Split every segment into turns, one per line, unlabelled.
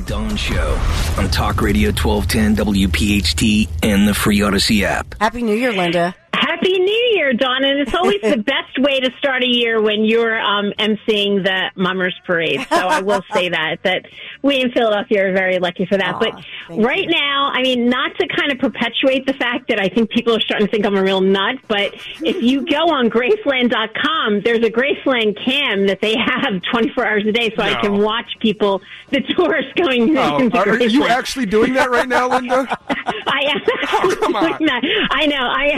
Dawn Show on Talk Radio 1210 WPHT and the free Odyssey app.
Happy New Year, Linda.
Happy New Year, Dawn. And it's always the best way to start a year when you're emceeing the Mummers Parade. So I will say that we in Philadelphia are very lucky for that. But right now, I mean, not to kind of perpetuate the fact that I think people are starting to think I'm a real nut, but if you go on Graceland.com, there's a Graceland cam that they have 24 hours a day, so I can watch people, the tourists going into Graceland.
Are you actually doing that right now, Linda?
I am actually doing that. I know.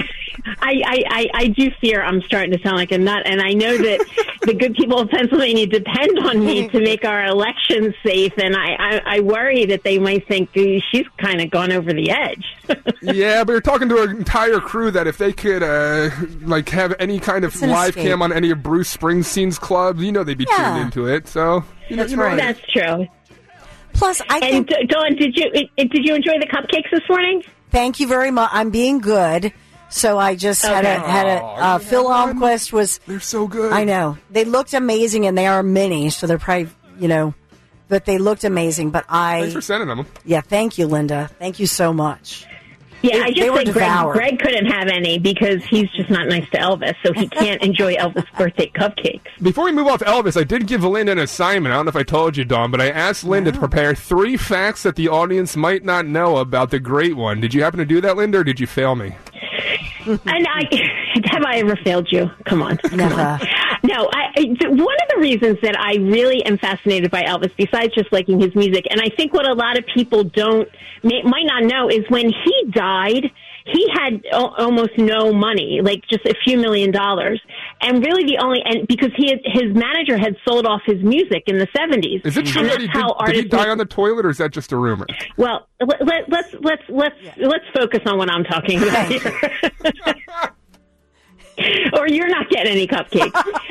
I do fear I'm starting to sound like a nut, and I know that the good people of Pennsylvania depend on me to make our elections safe, and I worry that they might think she's kind of gone over the edge.
Yeah, but you're talking to an entire crew that if they could have any kind of live cam on any of Bruce Springsteen's clubs, they'd be tuned into it. So
That's true.
Plus,
Dawn, did you enjoy the cupcakes this morning?
Thank you very much. I'm being good. So I just had a Phil Almquist was.
They're so good.
I know. They looked amazing, and they are mini, so they're probably, but they looked amazing. But
Thanks for sending them.
Yeah, thank you, Linda. Thank you so much.
Yeah, I just think Greg couldn't have any because he's just not nice to Elvis, so he can't enjoy Elvis' birthday cupcakes.
Before we move off Elvis, I did give Linda an assignment. I don't know if I told you, Dawn, but I asked Linda to prepare 3 facts that the audience might not know about the Great One. Did you happen to do that, Linda, or did you fail me?
And have I ever failed you? Come on.
Never.
No, one of the reasons that I really am fascinated by Elvis, besides just liking his music, and I think what a lot of people might not know, is when he died, he had almost no money, like just a few $1 million. And really because his manager had sold off his music in the 70s.
Is it true that did he die on the toilet, or is that just a rumor?
Well, let's focus on what I'm talking about here. Or you're not getting any cupcakes.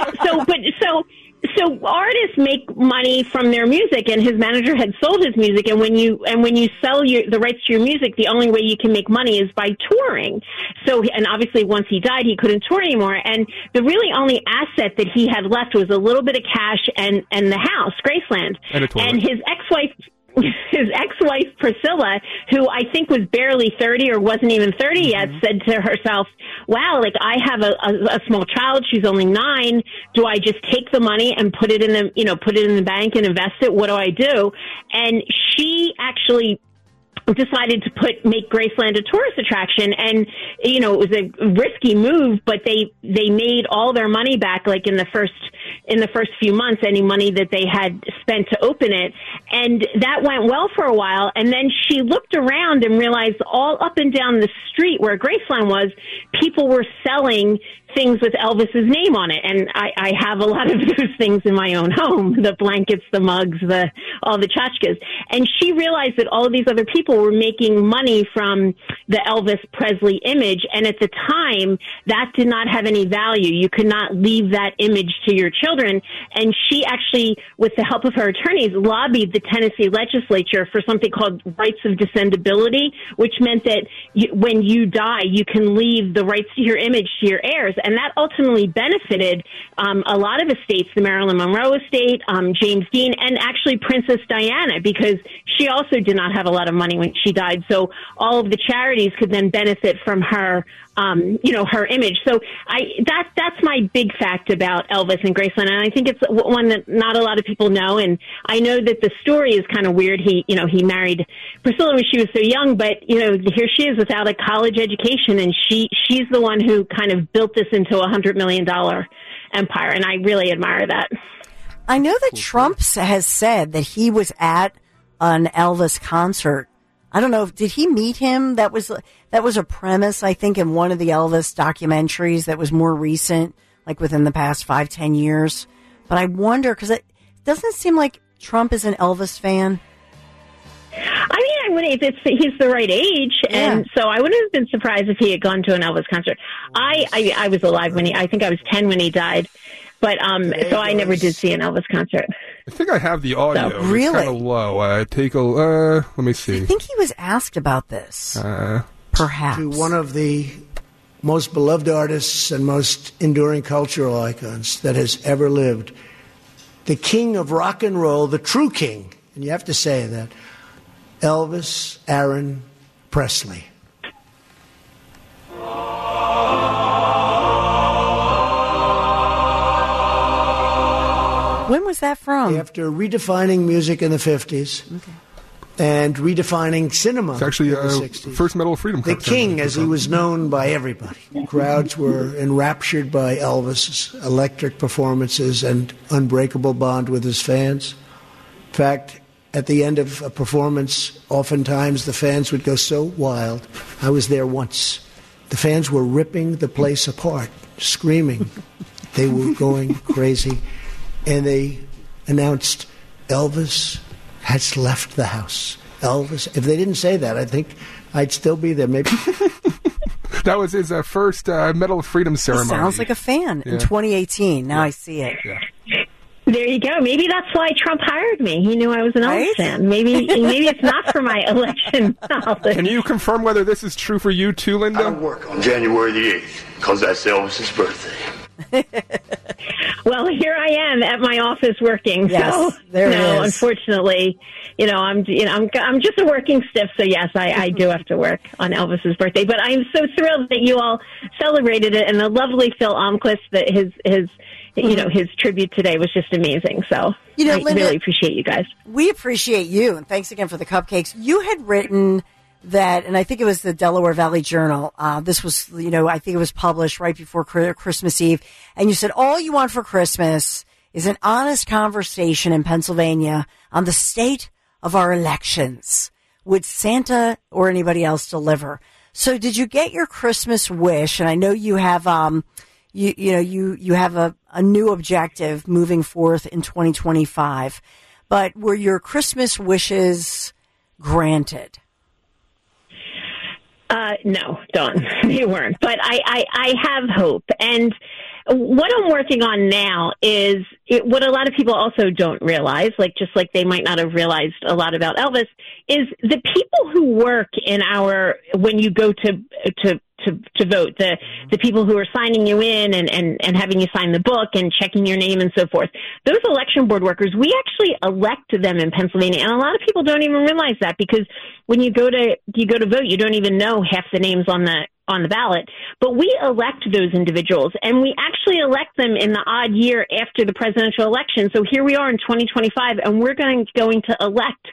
So artists make money from their music, and his manager had sold his music. And when you sell the rights to your music, the only way you can make money is by touring. So, and obviously, once he died, he couldn't tour anymore. And the really only asset that he had left was a little bit of cash and the house, Graceland, and his ex-wife, Priscilla, who I think was barely 30 or wasn't even 30 yet, said to herself, wow, I have a small child. She's only 9. Do I just take the money and put it in the bank and invest it? What do I do? And she actually decided to make Graceland a tourist attraction, and it was a risky move, but they made all their money back, like in the first few months, any money that they had spent to open it, and that went well for a while. And then she looked around and realized all up and down the street where Graceland was, people were selling things with Elvis's name on it, and I have a lot of those things in my own home: the blankets, the mugs, all the tchotchkes. And she realized that all of these other people were making money from the Elvis Presley image, and at the time, that did not have any value. You could not leave that image to your children. And she actually, with the help of her attorneys, lobbied the Tennessee legislature for something called rights of descendability, which meant that when you die, you can leave the rights to your image to your heirs. And that ultimately benefited a lot of estates, the Marilyn Monroe estate, James Dean, and actually Princess Diana, because she also did not have a lot of money when she died. So all of the charities could then benefit from her, her image. So that's my big fact about Elvis and Graceland. And I think it's one that not a lot of people know. And I know that the story is kind of weird. He married Priscilla when she was so young, but, here she is without a college education. And she's the one who kind of built this into a $100 million empire. And I really admire that.
I know that Trump has said that he was at an Elvis concert. I don't know, did he meet him? That was a premise, I think, in one of the Elvis documentaries that was more recent, like within the past 5-10 years. But I wonder, because it doesn't seem like Trump is an Elvis fan.
I mean, he's the right age, and so I wouldn't have been surprised if he had gone to an Elvis concert. I was alive I think I was 10 when he died, but so I never did see an Elvis concert.
I think I have the audio.
So, really?
It's kind of low. Let me see.
I think he was asked about this. Perhaps.
To one of the most beloved artists and most enduring cultural icons that has ever lived. The king of rock and roll, the true king, and you have to say that, Elvis Aaron Presley.
When was that from?
After redefining music in the 50s and redefining cinema
It's actually
in the 60s.
first Medal of Freedom.
The
Cup
King,
ceremony.
as he was known by everybody. Crowds were enraptured by Elvis's electric performances and unbreakable bond with his fans. In fact, at the end of a performance, oftentimes the fans would go so wild. I was there once. The fans were ripping the place apart, screaming. They were going crazy. And they announced, Elvis has left the house. Elvis. If they didn't say that, I think I'd still be there. Maybe.
That was his first Medal of Freedom ceremony.
Sounds like a fan in 2018. Now I see it.
Yeah.
There you go. Maybe that's why Trump hired me. He knew I was an Elvis
Right?
fan. Maybe it's not for my election knowledge.
Can you confirm whether this is true for you too,
I
Linda?
don't work on January the 8th because that's Elvis's birthday.
Well, here I am at my office working.
Yes,
so
there it
no,
is.
unfortunately, I'm just a working stiff. So yes, I do have to work on Elvis's birthday. But I'm so thrilled that you all celebrated it, and the lovely Phil Almquist, that his tribute today was just amazing. So I
Linda,
really appreciate you guys.
We appreciate you, and thanks again for the cupcakes. You had written that, and I think it was the Delaware Valley Journal. This was, I think it was published right before Christmas Eve. And you said, all you want for Christmas is an honest conversation in Pennsylvania on the state of our elections. Would Santa or anybody else deliver? So did you get your Christmas wish? And I know you have, you have a new objective moving forth in 2025, but were your Christmas wishes granted?
No, Dawn, they weren't. But I have hope. And what I'm working on now is what a lot of people also don't realize, just like they might not have realized a lot about Elvis, is the people who work when you go to vote, the people who are signing you in and having you sign the book and checking your name and so forth. Those election board workers, we actually elect them in Pennsylvania, and a lot of people don't even realize that, because when you go to vote, you don't even know half the names on the ballot. But we elect those individuals, and we actually elect them in the odd year after the presidential election. So here we are in 2025, and we're going to elect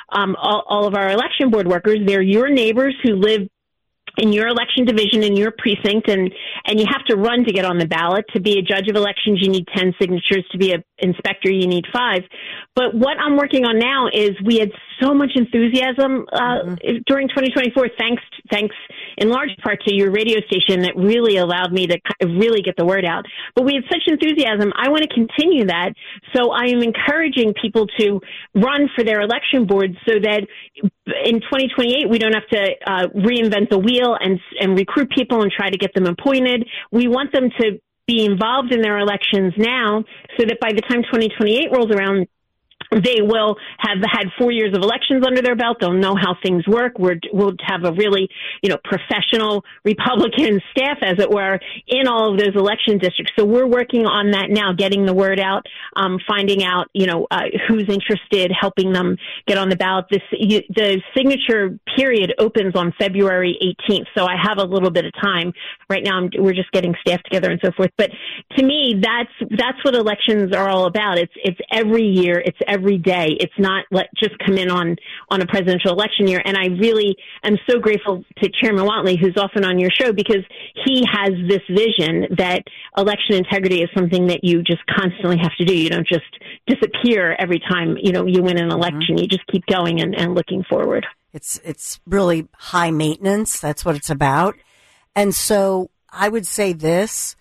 all of our election board workers. They're your neighbors who live in your election division, in your precinct, and you have to run to get on the ballot. To be a judge of elections, you need 10 signatures. To be an inspector, you need 5. But what I'm working on now is we had so much enthusiasm during 2024, thanks in large part to your radio station that really allowed me to really get the word out. But we had such enthusiasm. I want to continue that. So I am encouraging people to run for their election boards so that in 2028, we don't have to reinvent the wheel and recruit people and try to get them appointed. We want them to be involved in their elections now so that by the time 2028 rolls around, they will have had 4 years of elections under their belt. They'll know how things work. We'll have a really, professional Republican staff, as it were, in all of those election districts. So we're working on that now, getting the word out, finding out, who's interested, helping them get on the ballot. The signature period opens on February 18th. So I have a little bit of time. Right now, we're just getting staff together and so forth. But to me, that's what elections are all about. It's every year. It's every day. It's not just come in on a presidential election year. And I really am so grateful to Chairman Whatley, who's often on your show, because he has this vision that election integrity is something that you just constantly have to do. You don't just disappear every time, you win an election. You just keep going and looking forward.
It's really high maintenance. That's what it's about. And so I would say this,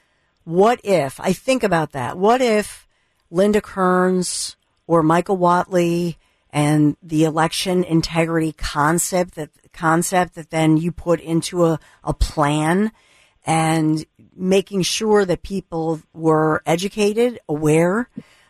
I think about that. What if Linda Kearns or Michael Whatley and the election integrity concept that then you put into a plan, and making sure that people were educated, aware,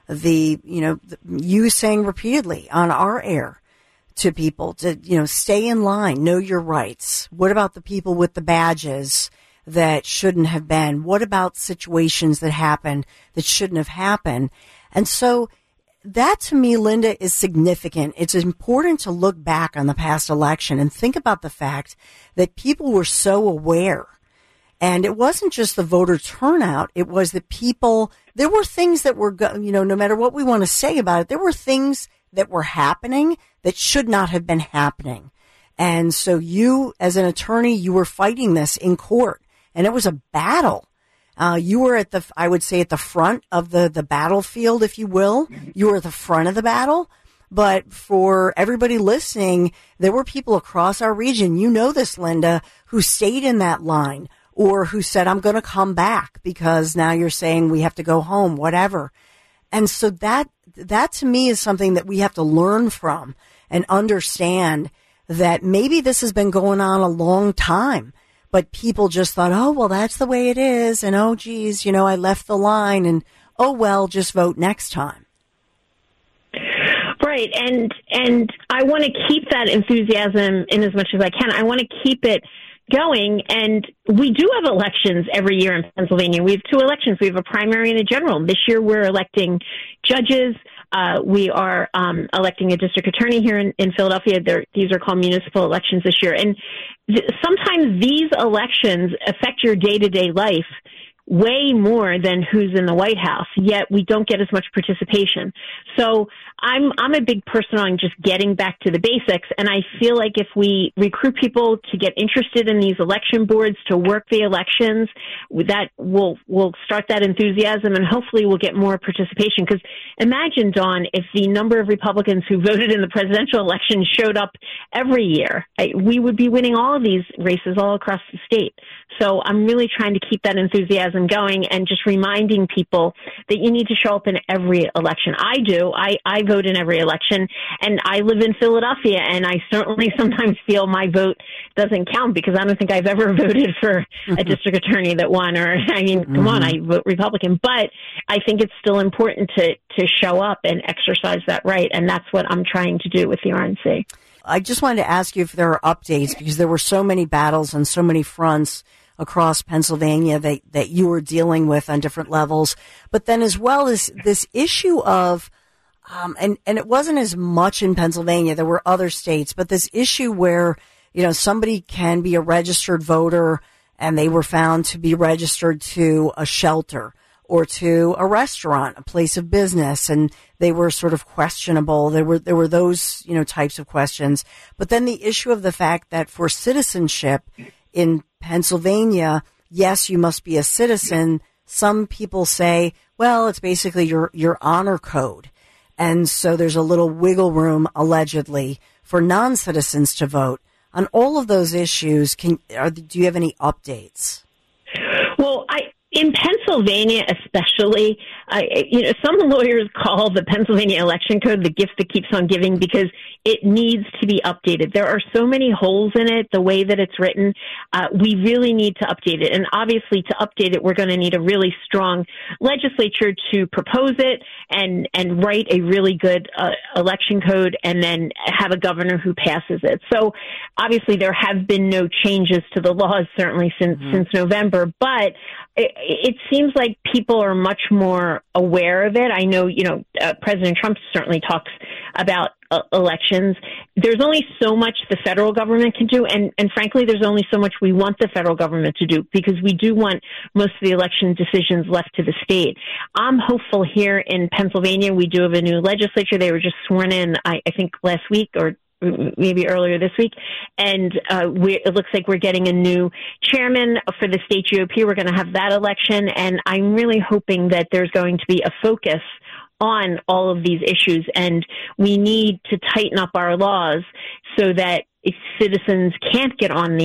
you saying repeatedly on our air to people to, stay in line, know your rights. What about the people with the badges that shouldn't have been? What about situations that happened that shouldn't have happened? And so that to me, Linda, is significant. It's important to look back on the past election and think about the fact that people were so aware. And it wasn't just the voter turnout. It was the people. There were things that were, no matter what we want to say about it, there were things that were happening that should not have been happening. And so you, as an attorney, you were fighting this in court, and it was a battle. You were at I would say at the front of the battlefield, if you will. You were at the front of the battle. But for everybody listening, there were people across our region, you know this, Linda, who stayed in that line or who said, I'm going to come back because now you're saying we have to go home, whatever. And so that to me is something that we have to learn from and understand that maybe this has been going on a long time, but people just thought, oh, well, that's the way it is. And, oh, geez, I left the line and, oh, well, just vote next time.
Right. And I want to keep that enthusiasm in as much as I can. I want to keep it going. And we do have elections every year in Pennsylvania. We have 2 elections. We have a primary and a general. This year we're electing judges. We are electing a district attorney here in Philadelphia. These are called municipal elections this year. And sometimes these elections affect your day-to-day life way more than who's in the White House, yet we don't get as much participation. So I'm a big person on just getting back to the basics, and I feel like if we recruit people to get interested in these election boards, to work the elections, that will start that enthusiasm, and hopefully we'll get more participation. Because imagine, Dawn, if the number of Republicans who voted in the presidential election showed up every year, we would be winning all of these races all across the state. So I'm really trying to keep that enthusiasm going and just reminding people that you need to show up in every election. I do. I vote in every election, and I live in Philadelphia, and I certainly sometimes feel my vote doesn't count because I don't think I've ever voted for a district attorney that won, or, come on, I vote Republican. But I think it's still important to show up and exercise that right, and that's what I'm trying to do with the RNC.
I just wanted to ask you if there are updates, because there were so many battles on so many fronts across Pennsylvania that you were dealing with on different levels. But then as well as this issue of, and it wasn't as much in Pennsylvania, there were other states, but this issue where, somebody can be a registered voter and they were found to be registered to a shelter or to a restaurant, a place of business, and they were sort of questionable. There were those, types of questions. But then the issue of the fact that for citizenship in Pennsylvania, yes, you must be a citizen. Some people say, well, it's basically your honor code. And so there's a little wiggle room, allegedly, for non-citizens to vote. On all of those issues, do you have any updates?
Well, in Pennsylvania especially, some lawyers call the Pennsylvania election code the gift that keeps on giving because it needs to be updated. There are so many holes in it, the way that it's written. We really need to update it. And obviously to update it, we're going to need a really strong legislature to propose it and write a really good election code and then have a governor who passes it. So obviously there have been no changes to the laws certainly since November, but it seems like people are much more aware of it. I know, President Trump certainly talks about elections. There's only so much the federal government can do, and frankly, there's only so much we want the federal government to do, because we do want most of the election decisions left to the state. I'm hopeful here in Pennsylvania. We do have a new legislature. They were just sworn in, I think, last week or maybe earlier this week, and it looks like we're getting a new chairman for the state GOP. We're going to have that election, and I'm really hoping that there's going to be a focus on all of these issues, and we need to tighten up our laws so that if citizens can't get on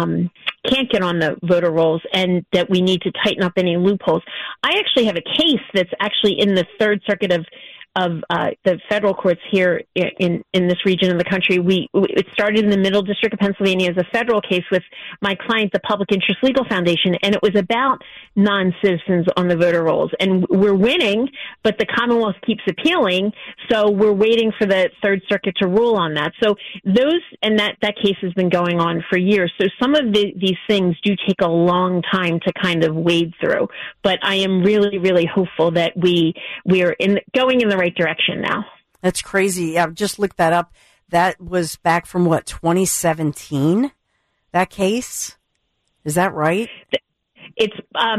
the voter rolls, and that we need to tighten up any loopholes. I actually have a case that's actually in the Third Circuit of the federal courts here in this region of the country. It started in the Middle District of Pennsylvania as a federal case with my client, the Public Interest Legal Foundation, and it was about non-citizens on the voter rolls. And we're winning, but the Commonwealth keeps appealing, so we're waiting for the Third Circuit to rule on that. So that case has been going on for years. So some of these things do take a long time to kind of wade through. But I am really, really hopeful that we are going in the right right direction now.
That's crazy. I've just looked that up. That was back from 2017, that case? Is that right?
It's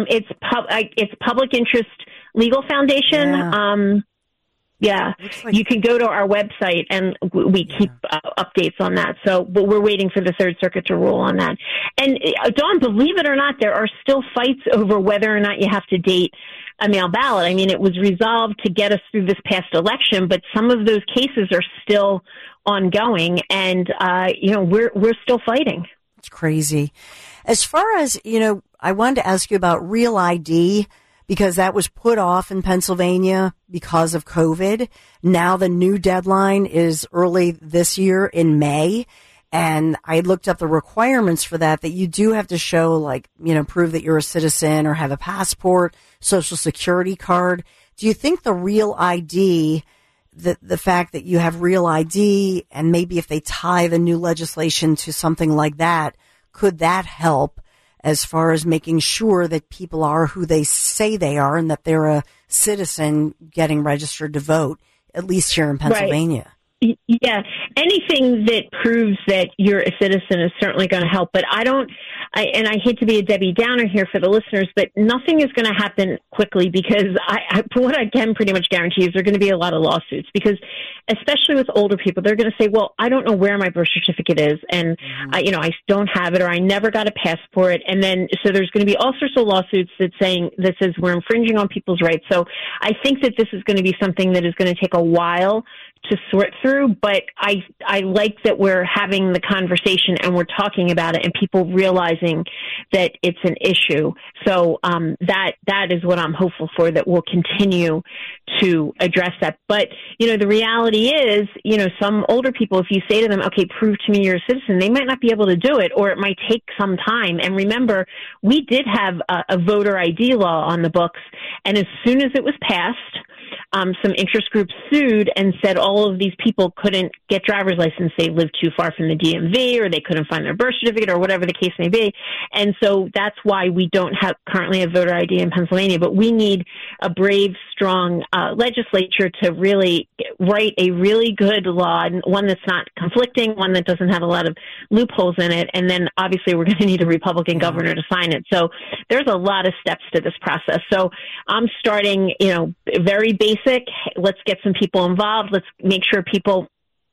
Public Interest Legal Foundation. Yeah.
Like,
you can go to our website and we keep updates on that. So, but we're waiting for the Third Circuit to rule on that. And Dawn, believe it or not, there are still fights over whether or not you have to date a mail ballot. I mean, it was resolved to get us through this past election, but some of those cases are still ongoing, and we're still fighting.
It's crazy. As far as, I wanted to ask you about Real ID, because that was put off in Pennsylvania because of COVID. Now the new deadline is early this year in May. And I looked up the requirements for that you do have to show, prove that you're a citizen or have a passport, social security card. Do you think the Real ID, the fact that you have Real ID, and maybe if they tie the new legislation to something like that, could that help as far as making sure that people are who they say they are and that they're a citizen getting registered to vote, at least here in Pennsylvania?
Right. Yeah, anything that proves that you're a citizen is certainly going to help. But I hate to be a Debbie Downer here for the listeners, but nothing is going to happen quickly, because what I can pretty much guarantee is there are going to be a lot of lawsuits, because especially with older people, they're going to say, well, I don't know where my birth certificate is, and I don't have it, or I never got a passport. And then, so there's going to be all sorts of lawsuits that says we're infringing on people's rights. So I think that this is going to be something that is going to take a while to sort through, but I like that we're having the conversation and we're talking about it and people realizing that it's an issue. So that is what I'm hopeful for, that we'll continue to address that. But, the reality is, some older people, if you say to them, okay, prove to me you're a citizen, they might not be able to do it, or it might take some time. And remember, we did have a voter ID law on the books, and as soon as it was passed, some interest groups sued and said all of these people couldn't get driver's license. They lived too far from the DMV, or they couldn't find their birth certificate, or whatever the case may be. And so that's why we don't currently have voter ID in Pennsylvania. But we need a brave, strong legislature to really write a really good law, and one that's not conflicting, one that doesn't have a lot of loopholes in it. And then obviously we're going to need a Republican governor to sign it. So there's a lot of steps to this process. So I'm starting, very basic. Let's get some people involved. Let's make sure people,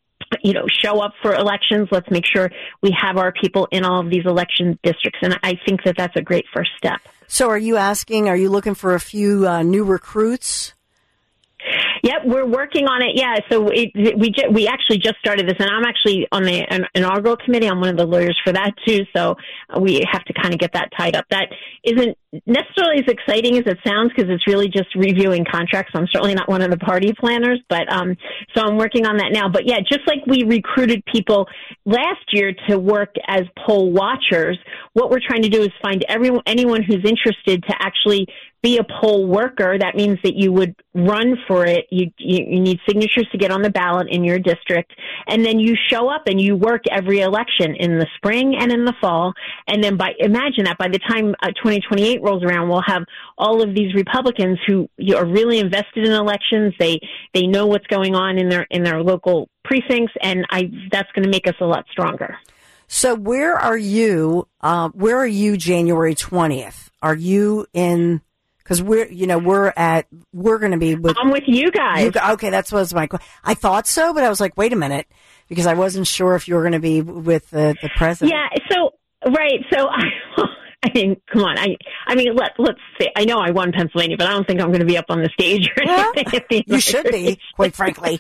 show up for elections. Let's make sure we have our people in all of these election districts. And I think that that's a great first step.
So are you looking for a few new recruits?
Yep, we're working on it. Yeah, so we actually just started this, and I'm actually on the inaugural committee. I'm one of the lawyers for that too, so we have to kind of get that tied up. That isn't necessarily as exciting as it sounds, because it's really just reviewing contracts. I'm certainly not one of the party planners, but so I'm working on that now. But yeah, just like we recruited people last year to work as poll watchers, what we're trying to do is find anyone who's interested to actually be a poll worker. That means that you would run for it. You need signatures to get on the ballot in your district, and then you show up and you work every election in the spring and in the fall. And then imagine that by the time 2028 rolls around, we'll have all of these Republicans who are really invested in elections. They know what's going on in their local precincts, and that's going to make us a lot stronger.
So where are you? Where are you January 20th? Are you in? Because we're going to be with.
I'm with you guys.
Okay, that was my question. I thought so, but I was like, wait a minute, because I wasn't sure if you were going to be with the president.
Yeah. So right. So I mean, come on. I mean, let's see. I know I won Pennsylvania, but I don't think I'm going to be up on the stage or anything.
You should be, quite frankly.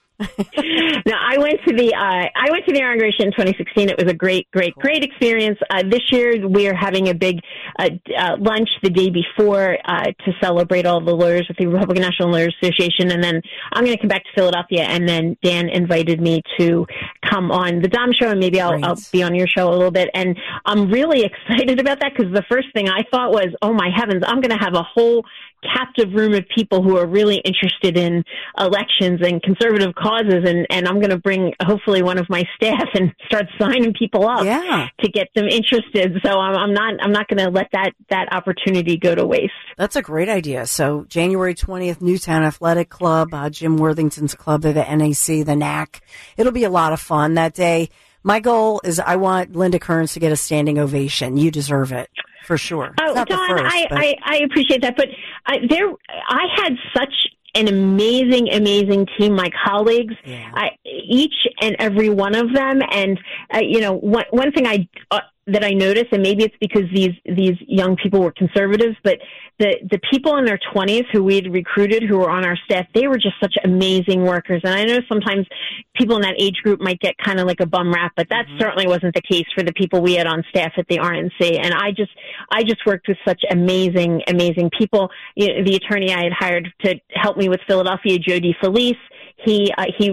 No, I went to the inauguration in 2016. It was a great experience. This year we are having a big lunch the day before to celebrate all the lawyers with the Republican National Lawyers Association, and then I'm going to come back to Philadelphia. And then Dan invited me to come on the Dom Show, and maybe I'll be on your show a little bit. And I'm really excited about that, because the first thing I thought was, oh my heavens, I'm going to have a whole captive room of people who are really interested in elections and conservative causes, and I'm going to bring hopefully one of my staff and start signing people up to get them interested. So I'm not going to let that opportunity go to waste.
That's a great idea. So January 20th, Newtown Athletic Club, Jim Worthington's club at the NAC, the NAC. It'll be a lot of fun that day. My goal is I want Linda Kearns to get a standing ovation. You deserve it. For sure.
Oh, Dawn, I appreciate that. But I had such an amazing team, my colleagues, each and every one of them. And, one thing that I noticed, and maybe it's because these young people were conservatives, but the people in their 20s who we'd recruited who were on our staff, they were just such amazing workers. And I know sometimes people in that age group might get kind of like a bum rap, but that certainly wasn't the case for the people we had on staff at the RNC. And I just worked with such amazing people. The attorney I had hired to help me with Philadelphia, Joe DeFelice, he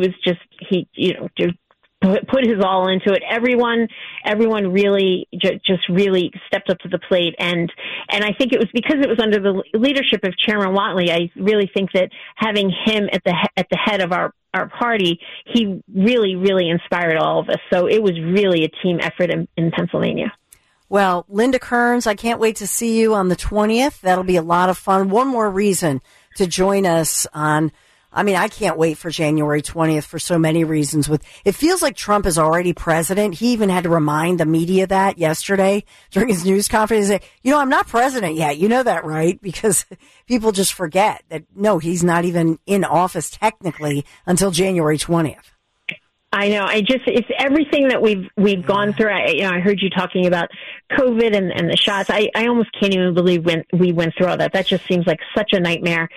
put his all into it. Everyone really just really stepped up to the plate, and I think it was because it was under the leadership of Chairman Whatley. I really think that having him at the head of our party, he really inspired all of us. So it was really a team effort in Pennsylvania.
Well, Linda Kearns, I can't wait to see you on the 20th. That'll be a lot of fun. One more reason to join us on. I can't wait for January 20th for so many reasons. It feels like Trump is already president. He even had to remind the media that yesterday during his news conference. He said, I'm not president yet. You know that, right? Because people just forget that, no, he's not even in office technically until January 20th.
I know. It's everything that we've gone through. I heard you talking about COVID and the shots. I almost can't even believe when we went through all that. That just seems like such a nightmare.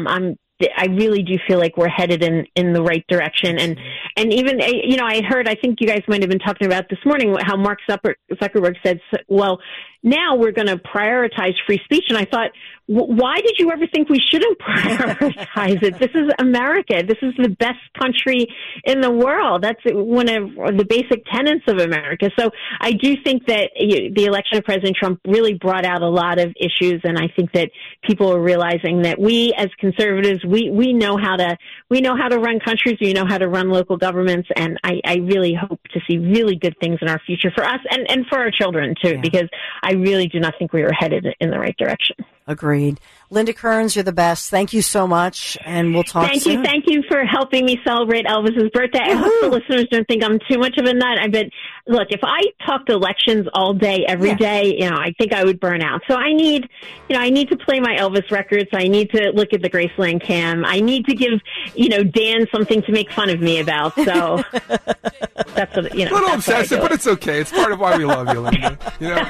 I really do feel like we're headed in the right direction. And even, I heard, I think you guys might have been talking about this morning, how Mark Zuckerberg said, well, now we're going to prioritize free speech. And I thought, why did you ever think we shouldn't prioritize it? This is America. This is the best country in the world. That's one of the basic tenets of America. So I do think that the election of President Trump really brought out a lot of issues. And I think that people are realizing that we as conservatives, we know how to run countries. We know how to run local governments. And I really hope to see really good things in our future for us and for our children too, because I really do not think we were headed in the right direction.
Agreed. Linda Kearns, you're the best. Thank you so much, and we'll talk soon.
Thank you for helping me celebrate Elvis's birthday. I hope the listeners don't think I'm too much of a nut. Look, if I talked elections all day, every day, I think I would burn out. So I need to play my Elvis records. I need to look at the Graceland cam. I need to give, Dan something to make fun of me about. So that's what,
A little obsessive, but it's okay. It's part of why we love you, Linda.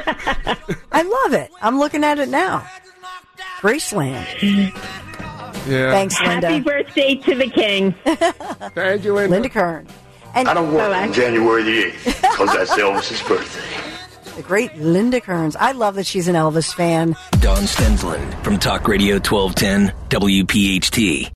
I love it. I'm looking at it now. Graceland.
Yeah.
Thanks, Linda.
Happy birthday to the king.
Thank you, Linda.
Linda Kearns. And
I don't work on January the 8th because that's Elvis's birthday.
The great Linda Kearns. I love that she's an Elvis fan.
Dawn Stensland from Talk Radio 1210 WPHT.